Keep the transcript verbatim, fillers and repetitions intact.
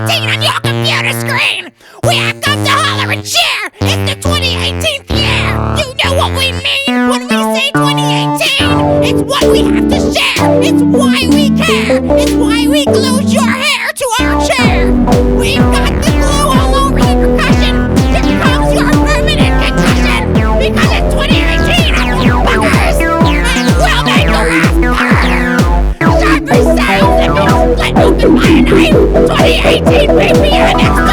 eighteen on your computer screen. We have come to holler and cheer. It's the twenty eighteenth year. You know what we mean when we say twenty eighteen. It's what we have to share. It's why we care. It's why we glued your hair to our chair. We've got the glue all over the percussion. Here comes your permanent concussion. Because it's twenty eighteen, motherfuckers. And we'll make your ass burn. Sharper sounds if you split open by a knife. twenty eighteen, baby, and it's